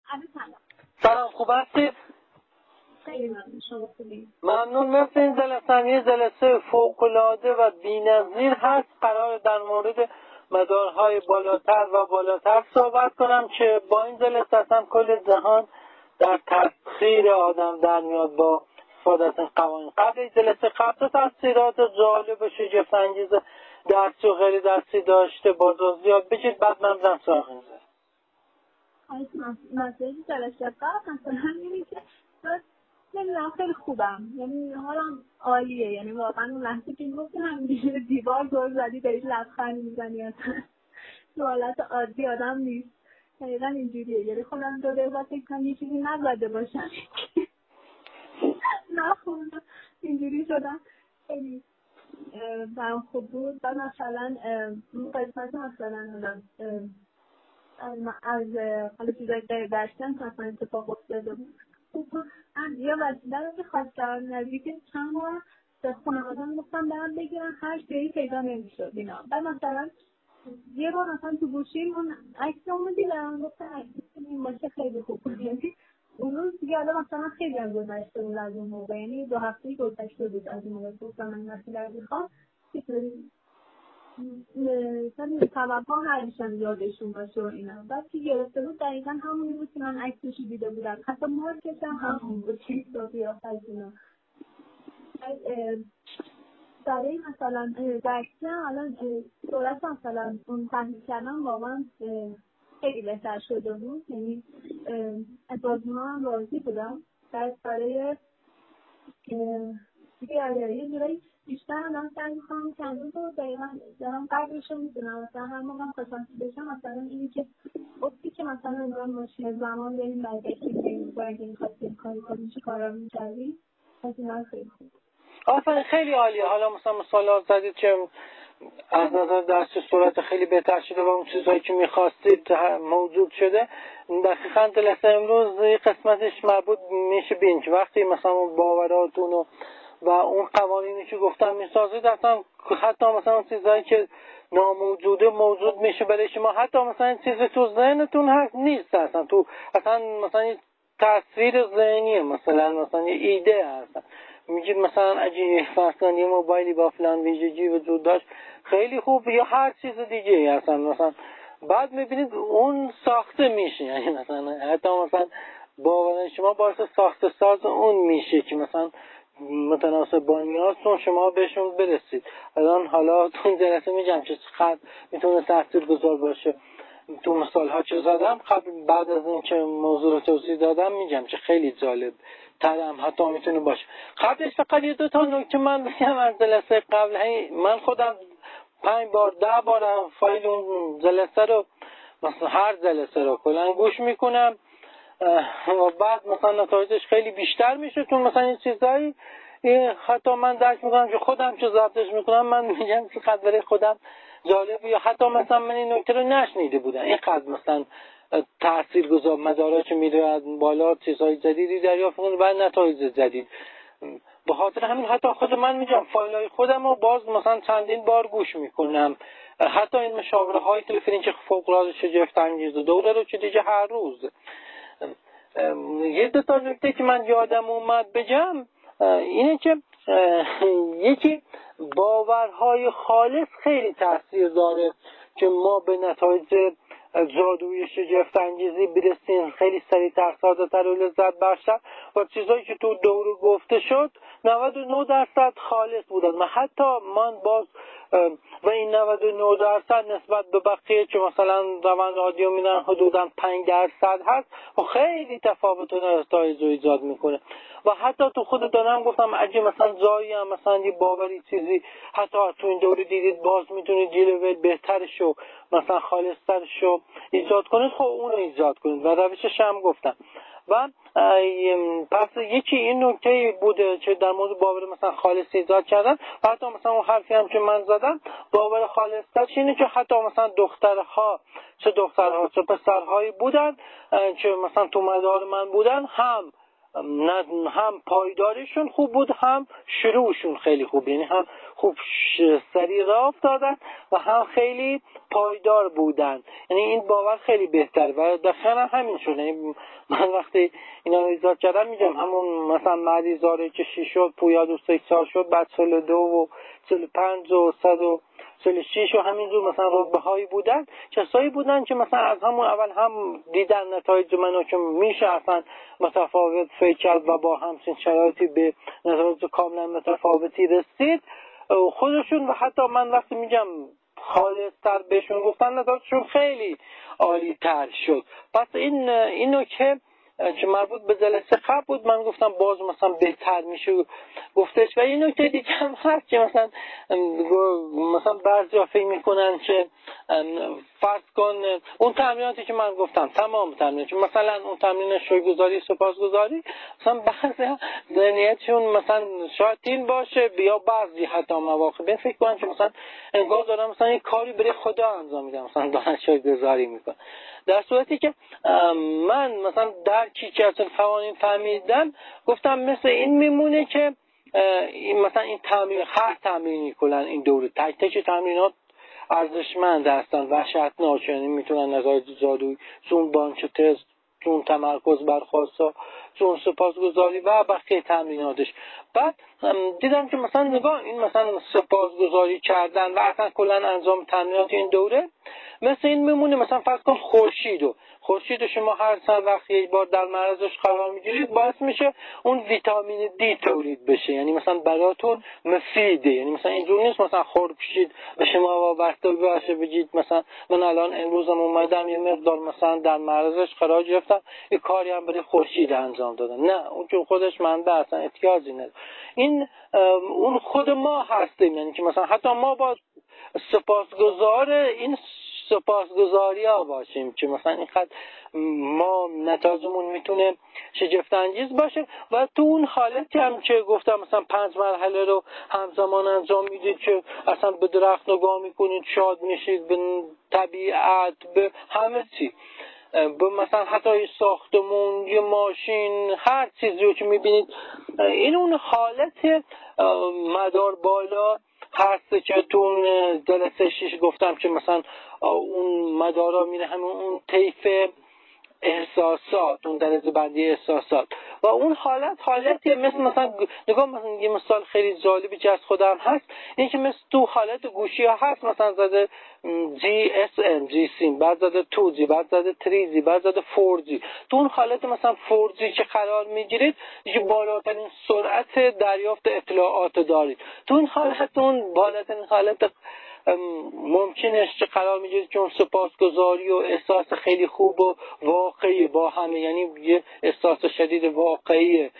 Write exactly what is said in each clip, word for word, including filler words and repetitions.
سلام. سلام، خوب هستید؟ خیلی ممنون. شما خوبی؟ ممنون. مثل این جلسه یه جلسه فوق‌العاده و بی‌نظیر هست. قرار در مورد مدارهای بالاتر و بالاتر صحبت کنم که با این جلسه اصلا کل جهان در تسخیر آدم در میاد با استفاده از این قوانین. قبل این جلسه قبل تفسیرات جالب و شگفت‌انگیز درسی و غیر درسی داشته، باز زیاد بشید بعد من برم سراغ این جلسه. مسئله جلسه قبل مثلا اینه که نمیدونم خیلی خوبم، یعنی حالم عالیه، یعنی واقعا اون لحظه که گفتم دیگه دیوار دور زدی داری لبخند میزنی، اصلا تو حالت عادی آدم نیست. دقیقا اینجوریه، یعنی خودم دو دقیقه فکر کنم یه چیزی نزده باشم نه خودم اینجوری شدم. خیلی برام خوب بود. بعد مثلا اون قسمت مثلا از حالا چیزایی که داشتن مثلا اتفاق افتاده بود یا وسیله رو که خواستم نزدیک چند بار به خانواده‌ام گفتم برام بگیرن، هر جایی پیدا نمی‌شد اینا. بعد مثلا یه بار مثلا تو گوشیم اون عکس اون رو دیدم، گفتم این باشه خیلی خوب بود. یعنی اون روز دیگه حالا مثلا خیلی هم گذشته بود از اون موقع، یعنی دو هفتهی گذشته بود از اون موقع گفتم من وسیله رو می‌خوام. مثلا توقع نداشتم یادشون باشه و اینا. بعد که گرفته بود دقیقا همونی بود که من عکسشو دیده بودم، حتی مارکش هم همون بود که صافیات از اینا. برای مثلا درکی الان صورت مثلا اون تحلیل کردن واقعا خیلی بهتر شده بود، یعنی از بازمون هم راضی بودم. بعد برای دیگه یه جورایی بیشتر هم سعی می‌کنم که اندون رو دقیقا دارم قدرش رو می‌دونم. مثلا هر موقع هم خواستم بشم مثلا اینی که گفتی که مثلا انگار ماشین زمان بریم برگشتیم بریم باید این خواستیم کاری کنیم چه کارا می‌کردیم. از این ها خیلی خوب. آفرین، خیلی عالیه. حالا مثلا مثال زدید که از نظر درس صورت خیلی بهتر شده و اون چیزهایی که می‌خواستید موجود شده. دقیقاً جلسه امروز قسمتش مربوط میشه به این که وقتی مثلا باوراتون و و اون قوانینی که گفتم میسازید، اصلا حتی مثلا اون چیزهایی که ناموجوده موجود میشه برای شما، حتی مثلا این چیزی تو ذهنتون هست نیست، اصلا تو اصلا مثلا این تصویر ذهنیه، مثلا مثلا یه ایده هست. میگید مثلا اگه مثلا یه موبایلی با فلان ویژگی وجود داشت خیلی خوب، یا هر چیز دیگه اصلا مثلا بعد میبینید اون ساخته میشه، یعنی مثلا حتی مثلا باور شما باعث ساخته ساز اون میشه که مثلا متناسب با نیازتون شما بهشون برسید. الان حالا تو جلسه میگم که چقدر میتونه تاثیرگذار باشه. تو مثال ها که زدم قبل بعد از این که موضوع رو توضیح دادم میگم که خیلی جالب ترم حتی میتونه باشه. قبلش فقط یه دو تا نکته من بگم از جلسه قبل. من خودم پنج بار ده بار فایل اون جلسه رو مثلا هر جلسه رو کلا گوش میکنم و بعد مثلا نتایجش خیلی بیشتر میشه. تو مثلا این چیزایی حتی من درک میکنم که خودم که ضبطش میکنم من میگم که قد برای خودم جالبه، یا حتی مثلا من این نکته رو نشنیده بودم اینقدر مثلا تأثیر گذار مدارش میره بالا، چیزهای جدیدی دریافت میکنه و نتایج جدید. به خاطر همین حتی خود من میگم فایلای خودم رو باز مثلا چندین بار گوش میکنم. حتی این مشاوره های تلفنی که فوق العاده شگفت انگیز دوره رو که دیگه هر روز. یه دو تا نکته که من یادم اومد بگم اینه که یکی باورهای خالص خیلی تاثیر داره که ما به نتایج جادویی شگفت انگیزی برسیم خیلی سریعتر، ساده‌تر و لذت بخشتر. و چیزایی که تو دوره گفته شد نود و نه درصد خالص بودن. من حتی من باز و این نود و نه درصد نسبت به بقیه که مثلا روند رادیو میدن حدودا پنج درصد هست و خیلی تفاوت و نتایج رو ایجاد میکنه. و حتی تو خود دارم گفتم اگه مثلا جایی هم مثلا یه باوری چیزی حتی تو این دوره دیدید باز میتونید یه لول بهترشو مثلا خالصترشو ایجاد کنید، خب اون رو ایجاد کنید و روشش هم گفتم. و پس یکی این نکته بوده که در مورد باور مثلا خالص ایجاد کردن. و حتی مثلا اون حرفی هم که من زدم باور خالصترش اینه که حتی مثلا دخترها چه دخترها چه پسرهایی بودن که مثلا تو مدار من بودن هم هم پایداریشون خوب بود، هم شروعشون خیلی خوب، یعنی هم خوب سریع راه افتادن و هم خیلی پایدار بودن. یعنی این باور خیلی بهتر و دقیقا همین شد. یعنی من وقتی اینا رو ایجاد کردم میگم همون مثلا مریضاره که شی شد، پویا دو سه سال شد، بعد سال دو و سال پنج و صد و سال شیش و همینجور مثلا رتبه هایی بودن، کسایی بودن که مثلا از همون اول هم دیدن نتایج منو که میشه اصلا متفاوت فکر کرد و با همچین شرایطی به نتایج کاملا متفاوتی رسید خودشون. و حتی من وقتی میگم خالص‌تر بهشون گفتن نتایجشون خیلی عالی تر شد. پس این اینو که که مربوط به جلسه قبل بود من گفتم باز مثلا بهتر میشه گفتش. و این نکته دیگه هم هست که مثلا مثلا بعضیا فکر میکنن که فرض کن اون تمریناتی که من گفتم تمام تمرینات مثلا اون تمرین شکرگزاری سپاسگزاری مثلا بعضی ذهنیتشون مثلا شاید این باشه بیا بعضی حتی مواقع به فکر کنن که مثلا انگار دارم مثلا یک کاری برای خدا انجام میدم، مثلا دارم شکرگزاری میکنم، در صورتی که من مثلا درکی که از قوانین فهمیدم گفتم مثل این میمونه که این مثلا این تمرین هر تمرینی کلا این دوره تک تک تمرینات ارزشمند هستن، وحشتناک، یعنی میتونن نتایج جادویی چون بانک تست، چون تمرکز بر خواستا، چون سپاسگزاری و بقیه تمریناتش. بعد دیدم که مثلا نگاه این مثلا سپاسگزاری کردن و اصلا کلا انجام تمرینات این دوره مثل این میمونه مثلا فرض کن خورشیدو خورشید شما هر سال وقتی یک بار در معرضش قرار میگیرید باعث میشه اون ویتامین دی تولید بشه، یعنی مثلا براتون مفیده. یعنی مثلا اینجور نیست مثلا خورشید به شما وابسته باشه بگید مثلا من الان امروزم اومدم یه مقدار مثلا در معرضش قرار گرفتم یه کاری هم برای خورشید انجام دادم، نه اون که خودش منده اصلا احتیاجی نداره. این اون خود ما هستیم، یعنی که مثلا حتی ما با سپاسگزار این سپاسگزاری ها باشیم که مثلا اینقدر ما نتایجمون میتونه شگفت انگیز باشه. و تو اون حالتی هم که گفتم مثلا پنج مرحله رو همزمان انجام میدید که اصلا به درخت نگاه میکنید شاد میشید، به طبیعت، به همه چی، به مثلا حتی ساختمون، یه ماشین، هر چیزی رو که میبینید این اون حالت مدار بالا هست که تو اون جلسه شیش گفتم که مثلا اون مدارا میره همون اون طیف احساسات، اون درجه بندی احساسات و اون حالت حالتی مثل مثلا نگاه مثلا یه مثال خیلی جالبی که از خودم هست این که مثل تو حالت گوشی ها هست مثلا زده جی اس ام جی سیم، بعد زده تو جی، بعد زده تری جی، بعد زده فور جی. تو اون حالت مثلا فور جی که قرار میگیرید دیگه بالاترین سرعت دریافت اطلاعات دارید. تو اون حالت اون بالاترین حالت ممکنه که قرار میگیرید که اون سپاسگزاری و احساس خیلی خوب و واقعی با همه، یعنی یه احساس شدید واقعیه،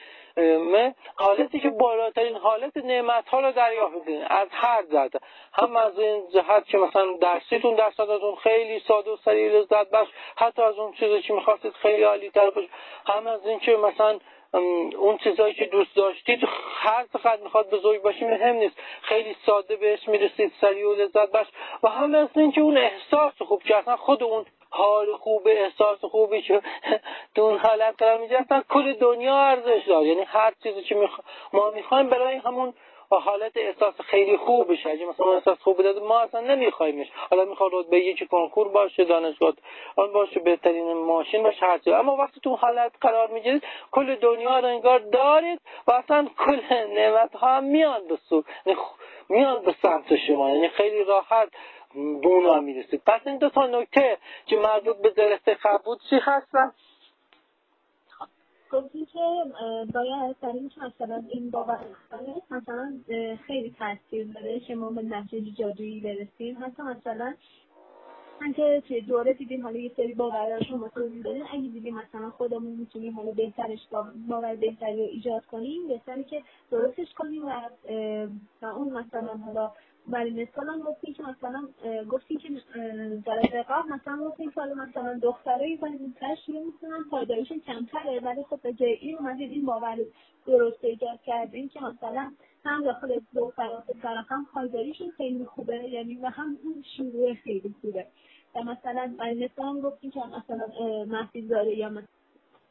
حالتی که بالاترین حالت نعمت ها رو دریافت می‌کنید از هر جهت، هم از این جهت که مثلا درسیتون درصدتون خیلی ساده و سریع لذت بخش، حتی از اون چیزی که می‌خواستید خیلی عالی تر باشه، هم از این که مثلا اون چیزایی که دوست داشتید هر چقدر میخواد بزرگ باشه مهم نیست، خیلی ساده بهش میرسید، سریع و لذت بخش. و هم از این که اون احساس خوب که اصلا خود اون حال خوب، احساس خوبی که تو اون حالت قرار میگیره اصلا کل دنیا ارزش داره. یعنی هر چیزی که میخوا... ما میخوایم برای همون حالت احساس خیلی خوب بشه. اگه مثلا احساس خوب بده ما اصلا نمیخوایمش، حالا میخواد رتبه یکی کنکور باشه، دانشگاه اون باشه، بهترین ماشین باشه، هر چیز، اما وقتی تو حالت قرار میگیرید کل دنیا رو انگار دارید و اصلا کل نعمت ها هم میان به سو میان به سمت شما، یعنی خیلی راحت به اونا میرسید. پس این دو تا نکته که مربوط به جلسه قبل بود چی هستن؟ گفتی که باید در این که مثلا این باور مثلا خیلی تاثیر داره که ما به نتیجه جادویی برسیم. حتی مثلا اینکه توی دوره دیدیم حالا یه سری باوراشو مثلا داریم، اگه دیدیم مثلا خودمون میتونیم حالا بهترش باور بهتری رو ایجاد کنیم، بهتره که درستش کنیم و و اون مثلا حالا برای مثلا هم گفتیم که مثلا گفتیم که جلسه قبل مثلا گفتیم که حالا مثلا دخترایی باید زودتر شروع میکنن پایداریشون کمتره، ولی خب به جای این اومدید این باور درست ایجاد کردیم که مثلا هم داخل دختران پسران هم پایداریشون خیلی خوبه، یعنی و هم اون شروع خیلی خوبه. و مثلا برای مثلا گفتیم که مثلا محفیظ داره یا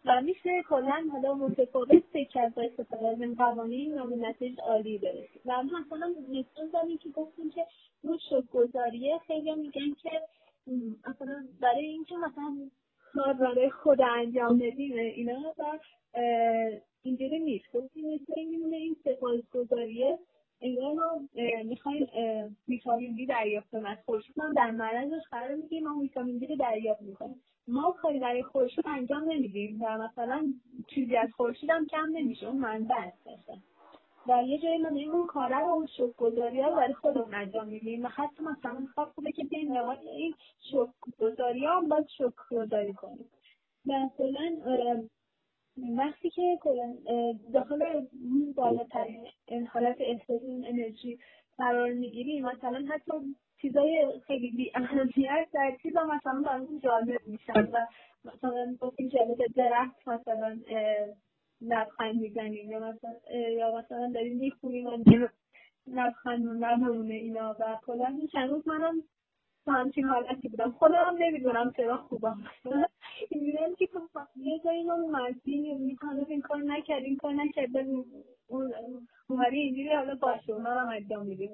و میشه کلا حالا متفاوت فکر از استفاده از این قوانین و به نتیجه عالی برسید. و مثلا مثال زنی که گفتیم که اون شکرگزاریه خیلی میگن که مثلا برای اینکه مثلا کار برای خود انجام بدیم اینا و اینجوری نیست. گفتیم مثل این میمونه این سپاسگزاریه انگار ما میخوایم ویتامین دی دریافت کنیم از خورشید، ما در معرضش قرار میگیریم ما ویتامین دی رو دریافت میکنیم. ما کاری برای خورشید انجام نمیدیم و مثلا چیزی از خورشید هم کم نمیشه، اون منبع هستش. و یه جایی ما داریم اون کاره رو اون شکرگزاری ها برای خودمون انجام میدیم و حتی مثلا خواب خوبه که بین نماد این شکرگزاری ها هم باید شکرگزاری کنیم. مثلا وقتی که داخل اون بالاترین حالت احساس اون انرژی قرار میگیریم، مثلا حتی چیزای خیلی بی اهمیت در چیزا مثلا برامون جالب میشن و مثلا گفتیم جالب درخت مثلا لبخند میزنیم یا مثلا یا مثلا داریم میخونیم و لبخند نمونه اینا و کلا چند روز منم همچین حالتی بودم، خودم نمیدونم چرا خوبم میدونم که یه جایی ما مرسی میکنم این کار نکرد این کار نکرد اون اومدی اینجوری حالا باشه اونا هم انجام میدیم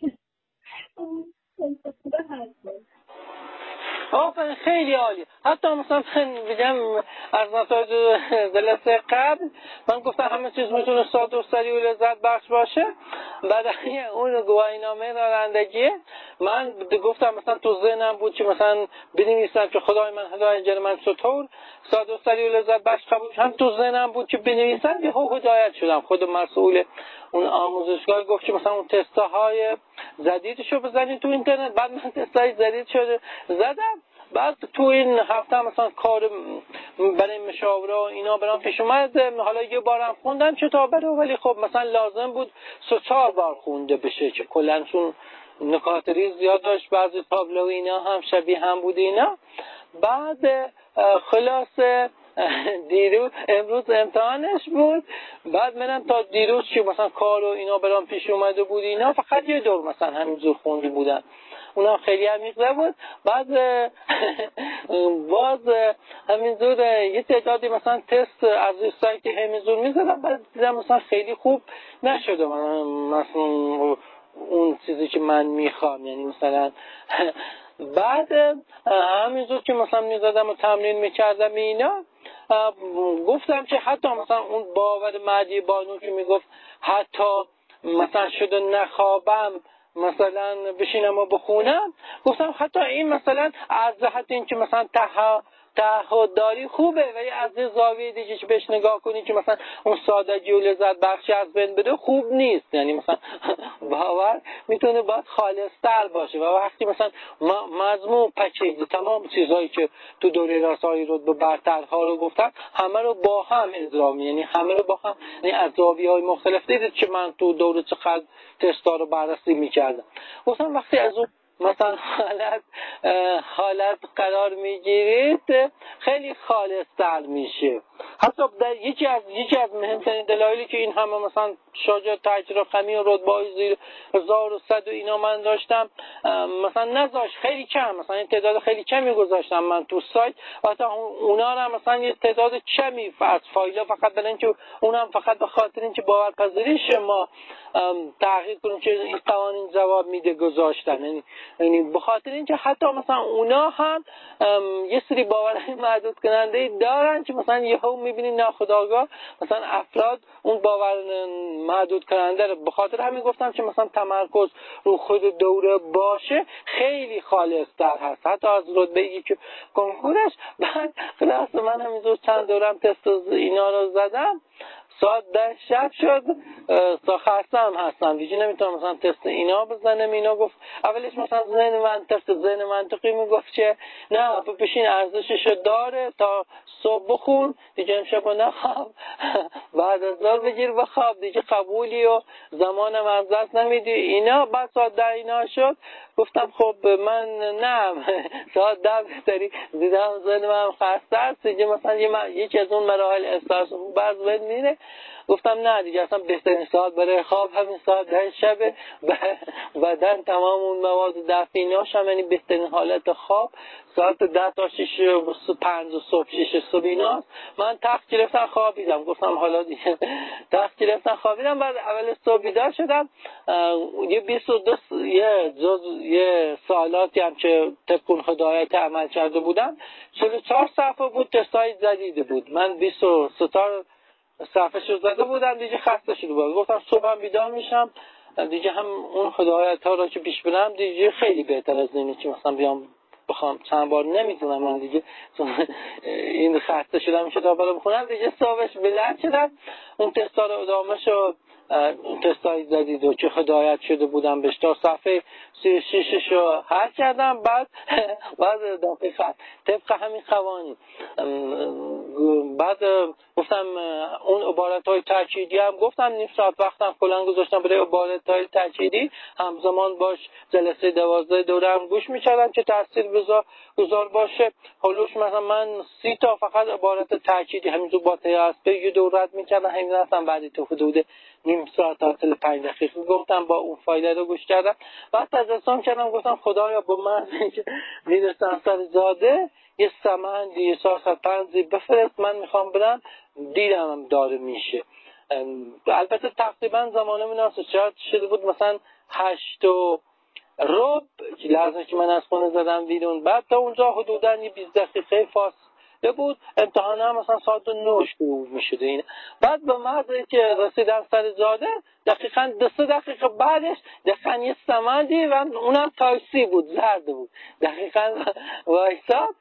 خوبه هست. آفرین خیلی عالی. حتی مثلا من بگم از نتایج جلسه قبل من گفتم همه چیز میتونه ساده و سریع و لذت بخش باشه. بعد اون گواهینامه رانندگی من گفتم مثلا تو ذهنم بود که مثلا بنویسم که خدای من هدایت جل من چطور ساده و سریع و لذت بخش قبول، هم تو ذهنم بود که بنویسم یه هدایت شدم. خود مسئول اون آموزشگاه گفت که مثلا اون تست‌های جدیدشو بزنید تو اینترنت. بعد من تست‌های جدید شده زدم. بعد تو این هفته مثلا کار برای مشاوره و اینا برام پیش اومد. حالا یه بارم خوندم کتاب رو، ولی خب مثلا لازم بود سه چهار بار خونده بشه که کلا چون نکات ریز زیاد داشت، بعضی تابلو اینا هم شبیه هم بود اینا. بعد خلاصه دیروز امروز امتحانش بود. بعد منم تا دیروز که مثلا کار و اینا برام پیش اومده بود اینا فقط یه دور مثلا همینجور خوندی بودن، اونم خیلی عمیقه بود. بعد باز همینجور یه تعدادی مثلا تست از سایت همینجور میزدم، بعد دیدم مثلا خیلی خوب نشده مثلا اون چیزی که من میخوام. یعنی مثلا بعد همینجور که مثلا میزدم و تمرین میکردم اینا گفتم که حتی مثلا اون باور مهدی بانو که میگفت حتی مثلا شده نخوابم مثلا بشینم و بخونم، گفتم حتی این مثلا از جهت این که مثلا ته تعهدداری خوبه، ولی از یه زاویه دیگه که بهش نگاه کنی که مثلا اون سادگی و لذت بخشی از بین بده خوب نیست. یعنی مثلا باور میتونه باید خالص‌تر باشه و وقتی مثلا مضمون پکیج تمام چیزهایی که تو دوره رسایی رتبه برترها رو گفتم همه رو با هم اجرا، یعنی همه رو با هم، یعنی از زاویه‌های مختلف دیدید که من تو دوره چقدر تستا رو بررسی میکردم. گفتم وقتی از اون مثلا حالت حالت قرار میگیرید خیلی خالص تر میشه. حتی در یکی از یکی از مهمترین دلایلی که این همه مثلا شاجر تاجر خمی و رتبه‌های زیر هزار و صد و اینا من داشتم مثلا نذاش خیلی کم، مثلا این تعداد خیلی کمی گذاشتم من تو سایت، حتی اونا رو مثلا یه تعداد کمی از فایل فقط برای اینکه اونم فقط به خاطر اینکه باورپذیریش ما تحقیق کنیم که این قوانین جواب میده گذاشتن. یعنی یعنی به خاطر اینکه حتی مثلا اونا هم یه سری باورهای محدود کننده دارن که مثلا یهو میبینی ناخودآگاه مثلا افراد اون باور محدود کننده رو، به خاطر همین گفتم که مثلا تمرکز رو خود دوره باشه خیلی خالص‌تر هست حتی از رتبه‌ای که کنکورش. بعد خلاص من همینجور چند دورم تست اینا رو زدم، ساعت ده شب شد، تا خسته هم هستم دیگه نمیتونم مثلا تست اینا بزنم. اینا گفت اولش مثلا ذهن من تست ذهن منطقی میگفت که نه بشین ارزششو داره تا صبح بخون دیگه امشب نخواب بعد از ظهر بگیر بخواب دیگه قبولی و زمانم از دست نمیدی اینا. بعد ساعت ده اینا شد گفتم خب من نه ساعت ده بهتری دیدم ذهن من خسته است دیگه مثلا یکی از اون مراحل استرس بعض وقت میره گفتم نه دیگه، اصلا بهترین ساعت برای خواب همین ساعت ده شبه. بدن تمام اون مواد دفعیناش هم، یعنی بهترین حالت خواب ساعت ده تا شش پنج صبح شش صبح ایناست. من تخت گرفتم خوابیدم، گفتم حالا دیگه تخت گرفتم خوابیدم. بعد اول صبح بیدار شدم، یه بیست و دو یه جز یه سوالاتی هم که طبق هدایت عمل کرده بودم چهل و چهار صفحه بود، تستای جدید بود. من بیست و سه تا صفحه شو زده بودم دیگه، خسته شده بودم. گفتم صبحم بیدار میشم دیگه، هم اون هدایت ها را که پیش برم دیگه خیلی بهتر از اینه که مثلا بیام بخوام چند بار نمیتونم من دیگه این خسته شدم کتاب رو بخونم دیگه. صبحش بلند شدم اون تستا رو ادامه شد، تستای جدید رو که هدایت شده بودم بهش تا صفحه سی و شش رو حل کردم. بعد بعد دقیقا طبق همین قوانین بعد گفتم اون عبارت های تأکیدی هم گفتم نیم ساعت وقتم کلان گذاشتم برای عبارت های تأکیدی، همزمان باش جلسه دوازده دوره هم گوش میکردم که تاثیر گذار باشه. حلوش مثلا من سی تا فقط عبارت تأکیدی همینجور با تیاسب یه دورت میکردم، همین رفتم بعدی تو حدود نیم ساعت تا پنج دقیقه گفتم با اون فایل رو گوش کردم. بعد تجسم کردم گفتم خدایا با من که میرسم سر زاده یه سمند یه ساعت پنجی بفرست، من میخوام برم دیدم داره میشه. البته تقریبا زمانه مناسب شاید شده بود مثلا هشت و رب لحظه که من از خونه زدم بیرون. بعد تا اونجا حدودا یه بیست دقیقه فاصله بود، امتحانه هم مثلا ساعت نه شروع میشده این. بعد به محضی که رسیدم سر جاده دقیقاً دو سه دقیقه بعدش دقیقاً یه سمندی و اونم تاکسی بود، زرد بود، دقیقاً وایساد.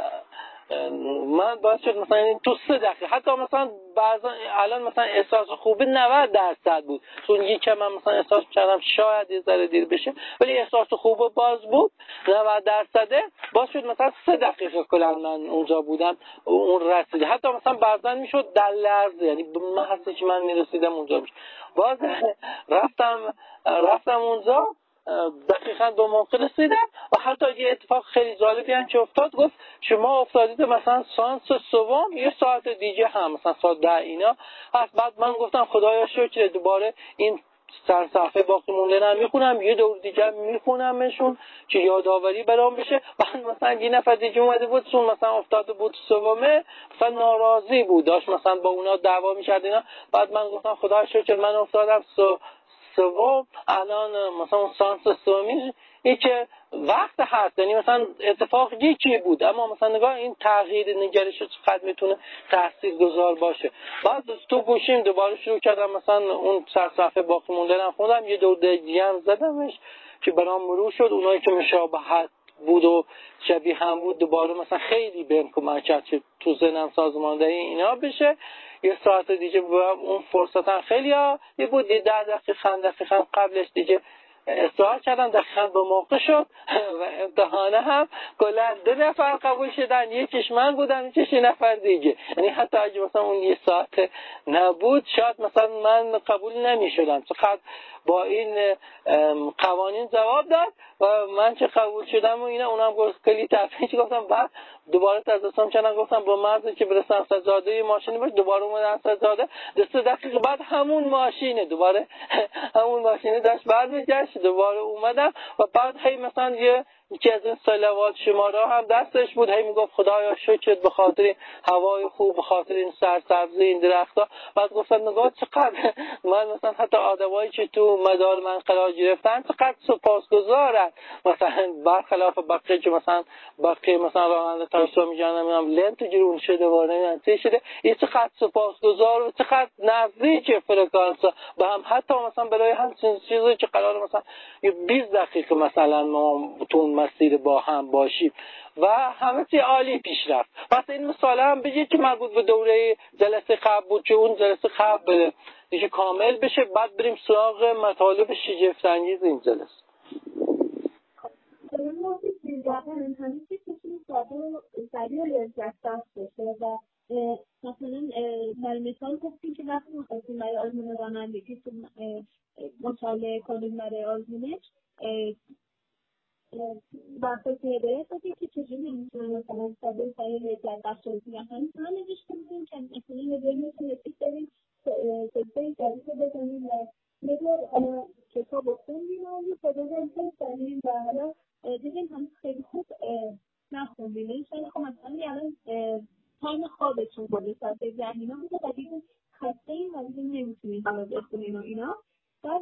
من باید شد مثلا تو سه دقیقه حتی مثلا بعضا الان مثلا احساس خوبه نود درصد بود، چون یکم من مثلا احساس کردم شاید یه ذره دیر بشه، ولی احساس خوبه باز بود نود درصده. باز شد مثلا سه دقیقه کلا من اونجا بودم اون رسید، حتی مثلا بعضا میشد در لحظه، یعنی به محضی که من میرسیدم اونجا میشد. باز رفتم رفتم اونجا دقیقا دو موقع رسیدم و حتی یه اتفاق خیلی جالبی هم که افتاد، گفت شما افتادید مثلا سانس سوم یه ساعت دیگه هم مثلا ساعت ده اینا هست. بعد من گفتم خدایا شکر دوباره این چند صفحه باقی مونده رو میخونم، یه دور دیگه میخونمشون که یادآوری برام بشه. بعد مثلا یه نفر دیگه اومده بود چون مثلا افتاده بود سومه مثلا ناراضی بود، داشت مثلا با اونا دعوا می‌کرد اینا. بعد من گفتم خدایا شکر من افتادم سو سوم، الان مثلا اون سانس سومی این که وقت هست، یعنی مثلا اتفاق یکی بود اما مثلا نگاه این تغییر نگرش چقدر میتونه تاثیرگذار باشه. بعد تو گوشیم دوباره شروع کردم مثلا اون چند صفحه باقی مونده رو خوندم، یه دور دیگه هم زدمش که برام مرور شد اونایی که مشابهت بود و شبیه هم بود دوباره مثلا خیلی بهم کمک کرد که تو ذهنم سازماندهی اینا بشه. یه ساعت دیگه اون فرصتن خیلی ها یه بود یه ده دقیقه دقیقه قبلش دیگه استراحت کردم، دقیقا به موقع شد و امتحانه هم کلا دو نفر قبول شدن، یکیش من بودم یکیش یه نفر دیگه. یعنی حتی اگه مثلا اون یه ساعت نبود شاید مثلا من قبول نمی شدم. چقدر با این قوانین جواب داد و من که قبول شدم و اینا اونم گفت کلی تفریح گفتم. بعد دوباره تجسم کردم گفتم با مرزی که برسم سجاده ماشینی باشه، دوباره اومدم سجاده دو سه دقیقه بعد همون ماشینه دوباره همون ماشینه داشت برمیگشت، دوباره اومدم و بعد هی مثلا یه یکی از این صلوات شماره هم دستش بود، هی میگفت خدایا شکرت به خاطر هوای خوب، به خاطر این سرسبزی این درخت‌ها. بعد گفتم نگاه چقدر من مثلا حتی آدمایی که تو مدار من قرار گرفتن چقدر سپاسگزارن، مثلا برخلاف بقیه که مثلا بقیه مثلا راننده تاکسی میگن نمیدونم لنت گرون شده و نمیدونم چی شده، این چقدر سپاسگزار و چقدر نزدیک فرکانس با هم، حتی مثلا برای همچین چیزی که قرار مثلا بیست دقیقه مثلا ما تو مسیر با هم باشیم و همه چی عالی پیش رفت. پس این مثال هم بگید که مربوط به دوره جلسه قبل بود که اون جلسه قبل دیگه کامل بشه، بعد بریم سراغ مطالب شگفت انگیز این جلسه. ما واقعا همین چیزی که ساده و سریع لذت بخش بشه و مثلا برای مثال گفتیم که وقتی می‌خواستیم برای آزمون رانندگی مطالعه کنیم برای آزمونش وقتی پیاده شدیم که چجوری می‌تونیم مثلا ساده و سریع لذت بخش بشیم. همین هم نوشته بودیم که مثلا به ذهنتون رسید بریم جلسه ذهنینا بوده و دیدیم خسته این و دیدیم نمیتونیم حالا بخونیم و اینا. بعد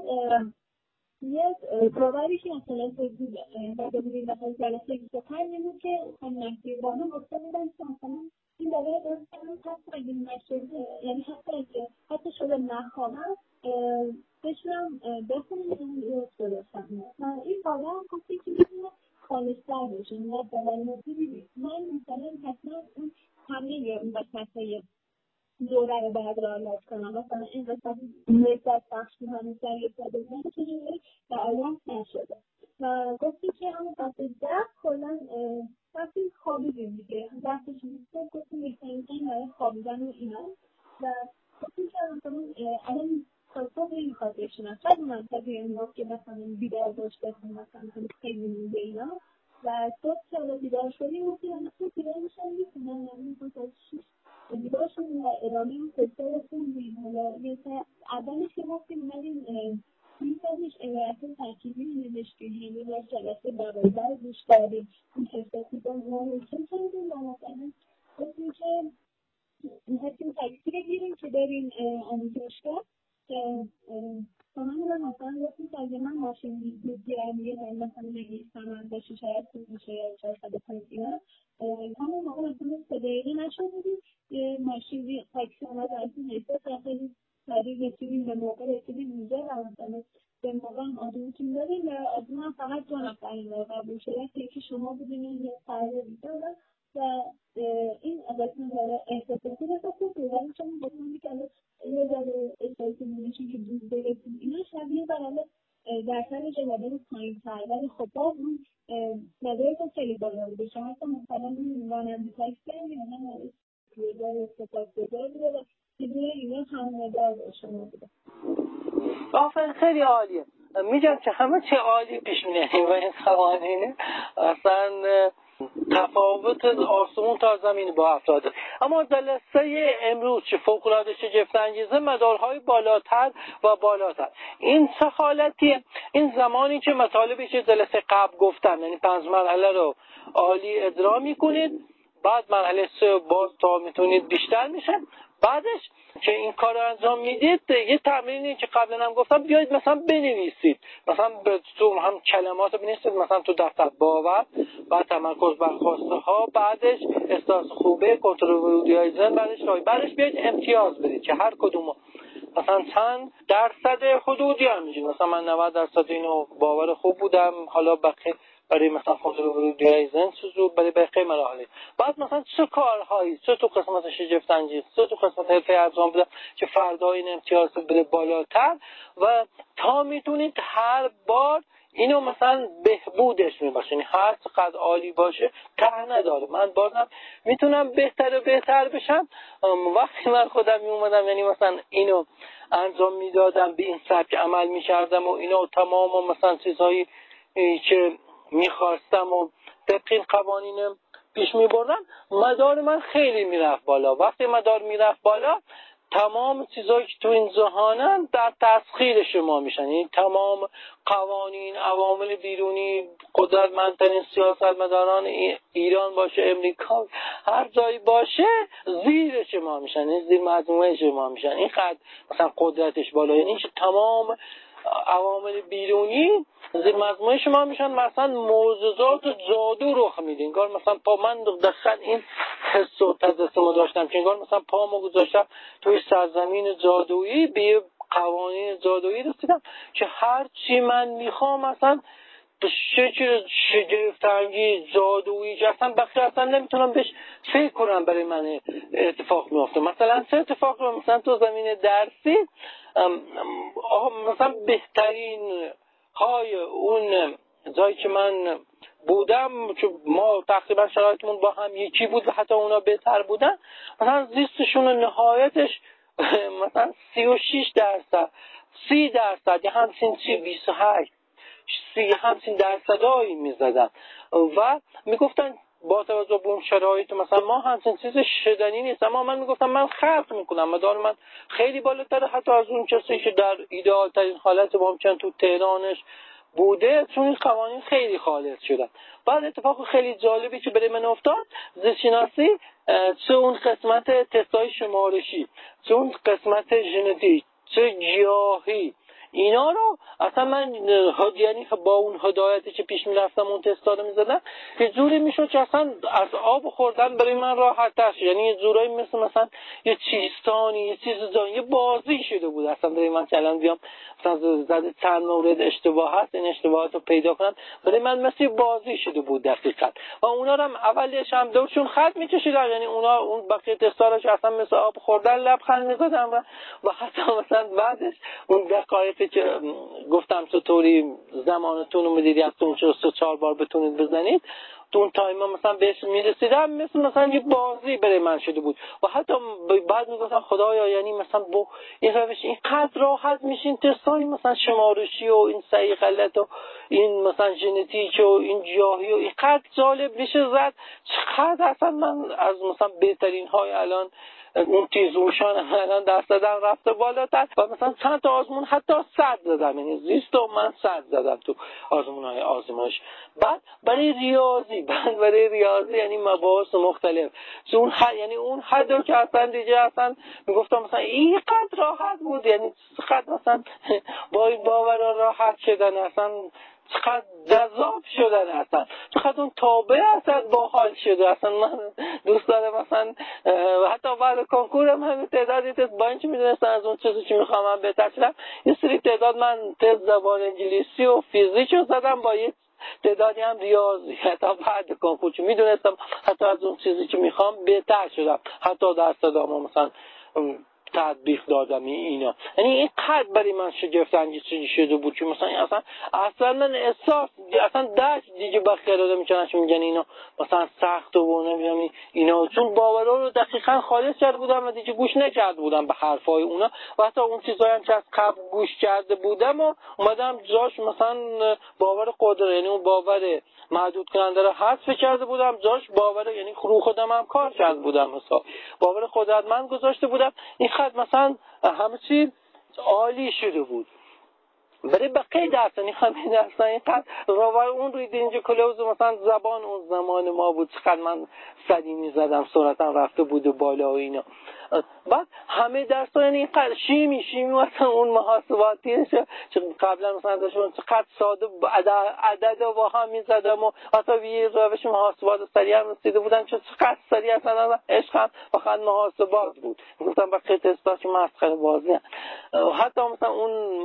یه باوری که مثلا بودیم و بودیم مثلا جلسه بیست و پنج بود که خانم نحسی بانو گفته بودن که مثلا این باور درست کنم حتی اگه نشده، یعنی حتی که حتی شده نخواهم بشونم بخونیم این درست درستم. این باور هم گفته که میتونه خالص‌تر بشه، نه باور مفیدی. من مثلا حتما اون همه اون قسمت‌های دوره رو باید رعایت کنم. مثلا این قسمت لذت بخش که هنوز در یک زده بودن چجوری رعایت نشده و گفتی که همون بحث درد کلا وقتی خوابیدیم دیگه بحثش میشه گفتیم میکنیم برای خوابیدن و اینا و گفتیم که مثلا الان صبح نمیخواد بشونم شاید منطقی این گفت که مثلا بیدار داشته مثلا خیلی مونده اینا و صبح که الان بیدار شدیم گفتیم مثلا بیدار میشن میکنم یعنی مثلا دیباشون و ارامه اون سلسله خوندیم. حالا یه اولش که گفتیم ولی میزدش عبارت ترکیبی نوشتیم، یعنی ما جلسه دوازده رو گوش کردیم، این کساتی با ما روشن کردیم و مثلا گفتیم که میخواستیم تکسی بگیریم که بریم آموزشگاه که همه رو مثلا گفتیم که اگه من ماشین بگیرم یه داری مثلا نگیستم من باشه شاید خوب میشه یا چهارصد و پنجاه همون موقع مثلا سه دقیقه نشد بودیم یه ماشین تاکسی آمد از این حیثت و خیلی سریع رسیدیم به موقع رسیدیم اینجا و مثلا به موقع هم آدمتون داریم و آدم هم فقط دو نفرین و قبول شده که یکی شما بودیم یه فرده دیده و این قسمت داره احساساتی رو خوب بودن چون بکنم که یه ذره احساسی مونیشون که دوست برسیم اینا شبیه برای درصد جوابه پایین تر ولی خب باز اون نظرت خیلی بالا بوده شما حتی مثلا واننده تکس بریم یا هم رویدار استفاد بزار بوده و دیگه اینا هم ندار شما بوده. آفرین خیلی عالیه. میگم که همه چه عالی پیش می‌ریم و این قوانین اصلا تفاوت آسمون تا زمین با افراد. اما جلسه امروز چه فوق‌العاده شگفت انگیزه مدارهای بالاتر و بالاتر. این چه حالتیه؟ این زمانی که مطالبی که جلسه قبل گفتم یعنی پنج مرحله رو عالی ادرا می‌کنید، بعد مرحله سه باز تا میتونید بیشتر میشه، بعدش که این کار رو انجام میدید یه تمرینی که قبلا هم گفتم بیایید مثلا بنویسید، مثلا تو هم کلمات رو بنویسید مثلا تو دفتر باور، بعد تمرکز بر خواسته ها، بعدش احساس خوبه، کنترل ورودی های ذهن، بعدش رای بعدش بیایید امتیاز بدید که هر کدوم مثلا چند درصد حدودی هم میگید، مثلا من نود درصد اینو باور خوب بودم، حالا بقیه برای مثلا کنترل ورودی های ذهن سوزو برای بقیه مراحل. بعد مثلا چه کارهایی چه تو قسمت شگفت انگیز چه تو قسمت حرفه انجام بده که فردا این امتیاز بده بالاتر و تا میتونید هر بار اینو مثلا بهبودش میباشه، یعنی هر چقدر عالی باشه ته نداره. من بازم میتونم بهتر و بهتر بشم. وقتی من خودم میومدم یعنی مثلا اینو انجام میدادم به این سبک عمل میکردم و اینو تمام و مثلا چیزهایی که میخواستم و طبق قوانین پیش میبردم مدار من خیلی میرفت بالا. وقتی مدار میرفت بالا تمام چیزایی که تو این ذهانن در تسخیر شما میشن، یعنی تمام قوانین عوامل بیرونی قدرتمندترین سیاستمداران ایران باشه امریکا هر جایی باشه زیر شما میشن، یعنی زیر مجموعه شما میشن. این قد مثلا قدرتش بالا، یعنی تمام عوامل بیرونی زیر مجموعه شما میشن. مثلا معجزات و جادو رخ میده. انگار مثلا پا من دقیقاً این حس و تجسم داشتم که انگار مثلا پامو گذاشتم توی سرزمین جادویی، به قوانین جادویی رسیدم که هر چی من میخوام مثلا به شکل شگفت انگیز جادویی که اصلا بخیر اصلا نمیتونم بهش فکر کنم برای من اتفاق میفته. مثلا چه اتفاق رو مثلا تو زمین درسی مثلا بهترین های اون جایی که من بودم چون ما تقریبا شرایطمون با هم یکی بود و حتی اونا بهتر بودن، مثلا زیستشون نهایتش مثلا سی و شیش درصد سی درصد یا همچین چی بیست و هشت سی همچین درصدایی میزدن و میگفتن با توجه به اون شرایط مثلا ما همچین چیز شدنی نیست. اما من میگفتم من خلق میکنم مدار من خیلی بالاتر حتی از اون کسی که در ایدئال ترین حالت ممکن تو تهرانش بوده، چون این قوانین خیلی خالص شدن. بعد اتفاق خیلی جالبی که برای من افتاد، زیست‌شناسی چه اون قسمت تستای شمارشی، چه اون قسمت ژنتیک، چه گیاهی، اینا رو اصلا من یعنی با اون هدایتی که پیش میرفتم اون تستا رو میزدم یه جوری میشد که اصلا از آب خوردن برای من راحت تر شد. یعنی یه جورایی مثل مثلا یه چیستانی یه چیز جان یه بازی شده بود اصلا برای من که الان بیام مثلا زده چند مورد اشتباه هست این اشتباهات رو پیدا کنم، برای من مثل بازی شده بود دقیقاً. و اونا رو هم اولش هم دوشون خط میکشیدن، یعنی اونا اون بقیه تستا رو اصلا مثل آب خوردن لبخند میزدن و و حتی مثلا بعدش اون دقایقی که گفتم چطوری زمانتون رو مدیریتتون رو سه چهار بار بتونید بزنید، تو اون تایما مثلا بهش میرسیدم مثل مثلا یه بازی برای من شده بود. و حتی بعد میگفتم خدایا یعنی مثلا با این روش اینقدر راحت میشین تستای مثلا شمارشی و این صحیح غلط و این مثلا ژنتیک و این گیاهی و اینقدر جالب میشه زد، چقدر اصلا من از مثلا بهترین های الان اون تیزهوشان الان درصدم رفته بالاتر و مثلا چند تا آزمون حتی صد زدم، یعنی زیست و من صد زدم تو آزمون‌های آزمایش. بعد برای ریاضی بعد برای ریاضی یعنی مباحث مختلف اون حد، یعنی اون حد که اصلا دیگه اصلا میگفتم مثلا اینقدر راحت بود، یعنی چقدر مثلا با این باورا راحت شدن، اصلا چقدر جذاب شدن، اصلا چقدر اون تابع اصلا باحال شده. اصلا من دوست دارم مثلا حتی بعد کنکورم همین تعدادی تست با اینکه میدونستم از اون چیزی که میخوام من بهتر شدم، یه سری تعداد من تست زبان انگلیسی و فیزیک رو زدم با یه تعدادی هم ریاضی، حتی بعد کنکور که میدونستم حتی از اون چیزی که میخوام بهتر شدم، حتی درصدام مثلا تطبیق دادم اینا. یعنی این قد برای من شگفت انگیزی شده بود که مثلا اصلا اصلا من احساس اصلا داشت دیگه بخیر داده میکنن که میگن اینا مثلا سخت و نمیدونم اینا، چون باورا رو دقیقاً خالص کرده بودم و دیگه گوش نکرده بودم به حرفای اونا و حتی اون چیزایی هم که از قبل گوش کرده بودم و اومدم جاش مثلا باور قدرت، یعنی اون باور محدود کننده رو حذف کرده بودم، جاش باور یعنی رو خودم هم کار کرده بودم، مثلا باور قدرتمند گذاشته بودم. این خط مثلا همه چی عالی شده بود. برای بقیه درس یعنی همین درس اینقدر راور اون روی دینج کلوز مثلا زبان اون زمان ما بود، چقدر من صدی میزدم سرعتم رفته بود و بالا و اینا. بعد همه درس ها یعنی اینقدر شیمی شیمی مثلا اون محاسباتیش که قبلا مثلا داشتم چقدر ساده عدد, عدد و با هم میزدم و حتی یه روش محاسبات سریع هم رسیده بودم که چقدر سریع اصلا عشقم فقط محاسبات بود. گفتم بقیه تستا که مسخره بازی هم. حتی مثلا اون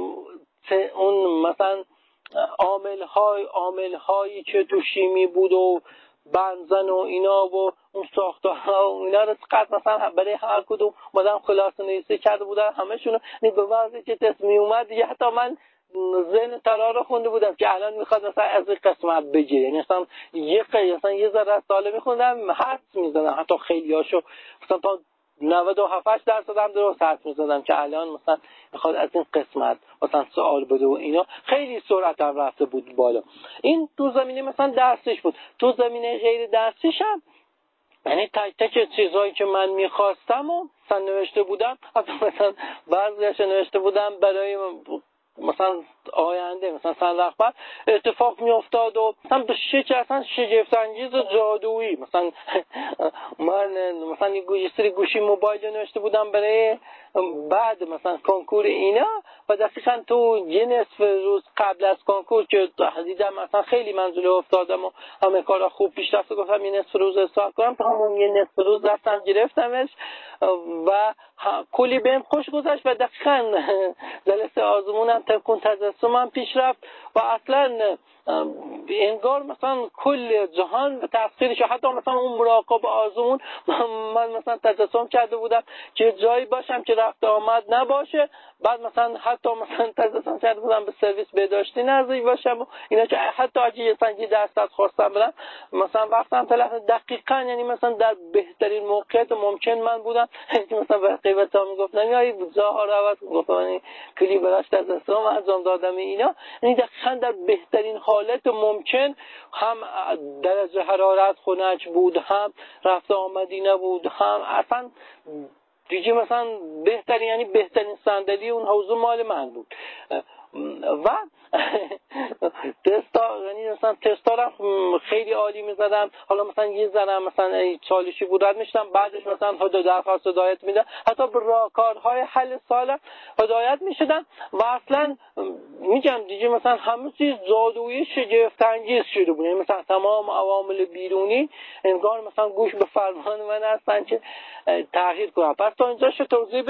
اون مثلا عامل های عامل هایی که تو شیمی بود و بنزن و اینا و اون ساختارها و اینا رو قد مثلا برای هر کدوم مدام خلاصه نویسی کرده بودن همشون رو به وضعی که تست می اومد دیگه حتی من ذهن ترا رو خونده بودم که الان میخواد مثلا از این قسمت بگیره، یعنی مثلا یه قیه مثلا یه ذره از ساله میخوندم حدس میزدم، حتی خیلی هاشو مثلا تا نود و هفت درصد هم درست حدس میزدم که الان مثلا میخواد از این قسمت مثلا سوال بده و اینا. خیلی سرعت هم رفته بود بالا. این تو زمینه مثلا درسیش بود. تو زمینه غیر درسیش هم یعنی تک تک چیزهایی که من میخواستم و مثلا نوشته بودم، حتی مثلا بعضیش نوشته بودم برای مثلا آینده مثلا سال بعد اتفاق می افتاد و مثلا به شکل اصلا شگفت انگیز و جادویی. مثلا من مثلا یه سری گوشی موبایل نوشته بودم برای بعد مثلا کنکور اینا و دقیقاً تو یه نصف روز قبل از کنکور که دیدم مثلا خیلی منزل افتادم و همه کارا خوب پیش رفت، گفتم یه نصف روز استراحت کنم، تا همون یه نصف روز رفتم گرفتمش و کلی بهم خوش گذشت و دقیقاً جلسه آزمونم تکون تجسمم پیش رفت و اصلا انگار مثلا کل جهان به تفسیرش، حتی مثلا اون مراقب آزمون من مثلا تجسم کرده بودم که جایی باشم که رفت آمد نباشه، بعد مثلا حتی مثلا تجسم کرده بودم به سرویس بهداشتی نزدیک باشم و اینا که حتی اگه یه سنگی درصد خواستم بدم مثلا وقتم تلف دقیقاً، یعنی مثلا در بهترین موقعیت ممکن من بودم که مثلا به قیبتا میگفتن یا جاها رو عوض گفتم کلی براش تجسم انجام دادم اینا، یعنی دقیقاً در بهترین حالت ممکن، هم درجه حرارت خنک بود، هم رفت آمدی نبود، هم اصلا دیگه مثلا بهترین یعنی بهترین صندلی اون حوض مال من بود. و تستا، یعنی مثلا تستا رو خیلی عالی میزدم. حالا مثلا یه ذره مثلا چالشی بود رد میشدم، بعدش مثلا هدا درخواست هدایت میدم، حتی به راهکارهای حل سال هدایت میشدم و اصلا میگم دیگه مثلا همه چیز جادویی شگفت انگیز شده بود. یعنی مثلا تمام عوامل بیرونی انگار مثلا گوش به فرمان من هستن که تغییر کنم. پس تا اینجا شو توضیح